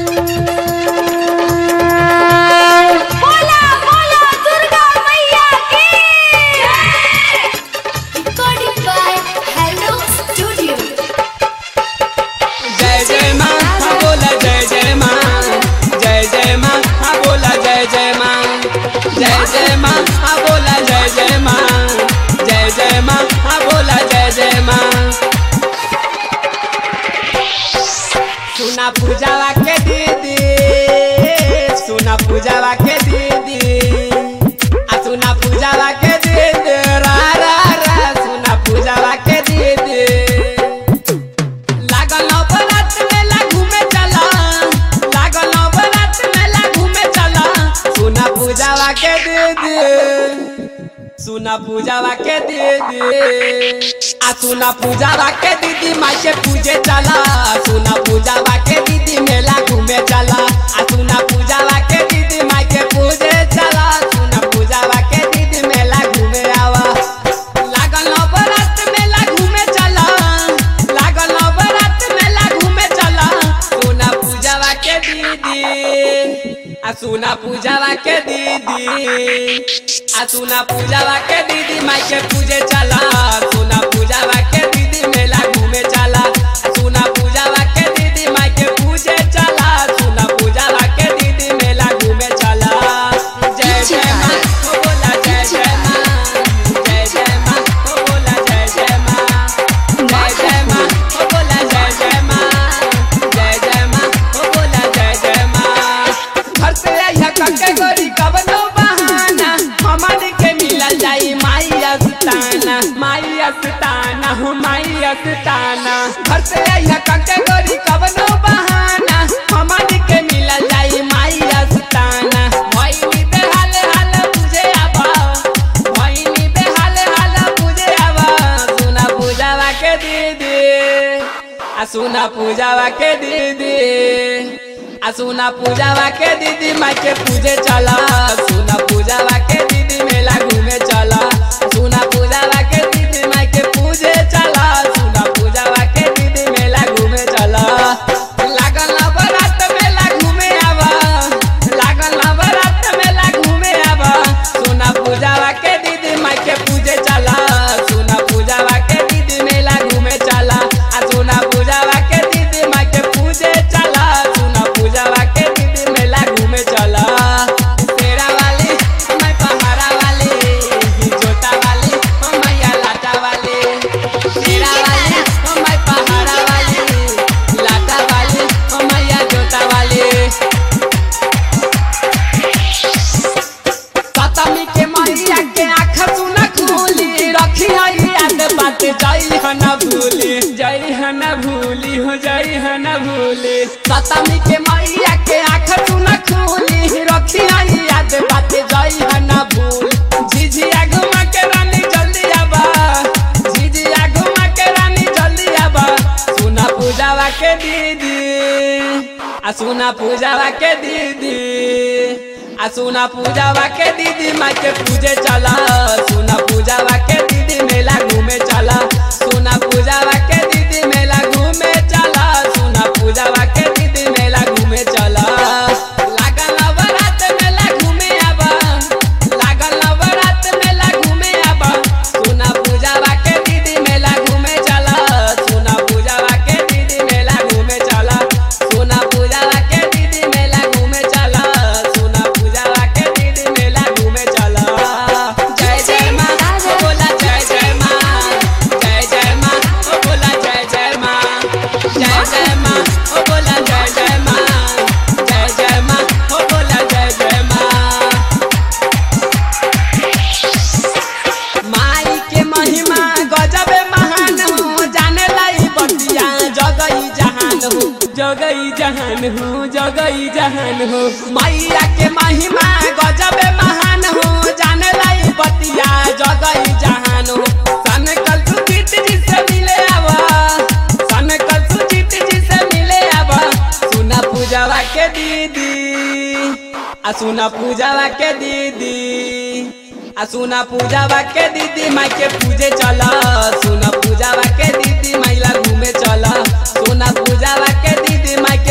बोला बोला दुर्गा मैया की रिकॉर्डिंग बाय हेलो स्टूडियो। जय जय माँ हाँ बोला जय जय माँ, जय जय माँ हाँ बोला जय जय माँ, जय जय माँ हाँ बोला जय जय माँ, जय जय माँ हाँ बोला जय जय माँ। सुना पूजावा के दीदी, सुना पूजावा के दीदी, सुना पूजावा के दीदी, रा रा रा सुना पूजावा के दीदी। लागल नवरात मेला घूमे चला, लागल नवरात मेला घूमे चला, सुना पूजावा के दीदी, सुना पूजावा के दीदी, सुना पूजावा के दीदी माई के पूजे चला, सुना पूजावा के दीदी मेला घूमे चला, सुना पूजावा के दीदी माई के पूजे चला, सुना पूजावा के दीदी मेला घूमे आवा। लागल नवरात मेला घूमे चला, लागल नवरात मेला घूमे चला, सुना पूजावा के दीदी, सुना पूजावा के दीदी, सुना पूजावा के दीदी माई के पूजे चला, सुना पूजावा के दीदी मेला घूमे चला, सुना पूजावा के दीदी माई के पूजे चला, सुना पूजावा के दीदी मेला घूमे चला। जय जय माँ हो बोला जय जय माँ, जय जय माँ हो बोला जय जय माँ, जय जय माँ हो बोला जय जय माँ, जय जय माँ हो बोला जय जय माँ। घर से आइया कके गोरी कवनो बहाना, हमारी के मिलल जाई माई अस्ताना, माई अस्ताना हो माई अस्ताना। घर से आइया कके गोरी कवनो बहाना, हमारी के मिलल जाई माई अस्ताना। भइनी बेहाल हाल बुझे आवा, भइनी बेहाल हाल बुझे आवा, सुना पूजावा के दीदी, सुना पूजावा के दीदी, सुना पूजावा के दीदी माई के पूजे चला, सुना पूजावा के दीदी मेला घूमे चला, सुना पूजावा के दीदी माई के पूजे चला, सुना पूजावा के दीदी मेला घूमे चला। लागल नवरात मेला घूमे आवा, लागल नवरात मेला घूमे आवा, सुना पूजावा के दीदी माई के पूजे चला, सुना पूजावा के दीदी मेला घूमे चला, सुना पूजावा के दीदी माई के पूजे चला, सुना पूजावा के दीदी मेला घूमे चला। तेरा वाली मैं पहाड़ा वाली, जोता वाली मैया लाटा वाली, तेरा वाली मैं पहाड़ा वाली, लाटा वाली मैया जोता वाली। सतमी के मैया के आँख सुना खुली, रखी है याद बात जई है न भूली, जई है न भूली हो जई है न भूली। सतमी के मैया के आँख सुना खुली, रखी है याद बात जई है न भूल। झिझिया घुमा के रानी जल्दी आबा, झिझिया घुमा के रानी जल्दी आबा, सुना पूजावा के दीदी, सुना पूजावा के दीदी, सुना पूजावा के दीदी माई के पूजे चला, सुना पूजावा के दीदी मेला घूमे चला, सुना पूजावा के दीदी मेला घूमे चला, सुना पूजावा के दीदी मेला घूमे चला। लागल नवरात मेला घूमे आबा, लागल नवरात मेला घूमे आबा, सुना पूजावा के दीदी मेला घूमे चला, सुना पूजावा के दीदी मेला घूमे चला, सुना पूजावा के दीदी मेला घूमे चला, सुना पूजावा के दीदी मेला घूमे चला। जय जय माँ हो बोला जय जय माँ, जय जय माँ हो बोला जय जय माँ, जय जय माँ हो बोला जय जय माँ, जय जय माँ हो बोला जय जय माँ। माई के महिमा गजबे महान हो, जाने लाई बतिया जगई जहान हो, जगई जहान हो, जगई जहान हो। मैया के महिमा गजबे महान हो, जाने लाई बतिया जगई जहान हो। सन कल सुजीत जी से मिले आवा, सन कल सुजीत जी से मिले आवा, सुना पूजावा के दीदी, सुना पूजावा के दीदी, सुना पूजावा के दीदी माई के पूजे चला, सुना पूजावा के दीदी मैला घूमे चला, सुना पूजावा के दीदी माई के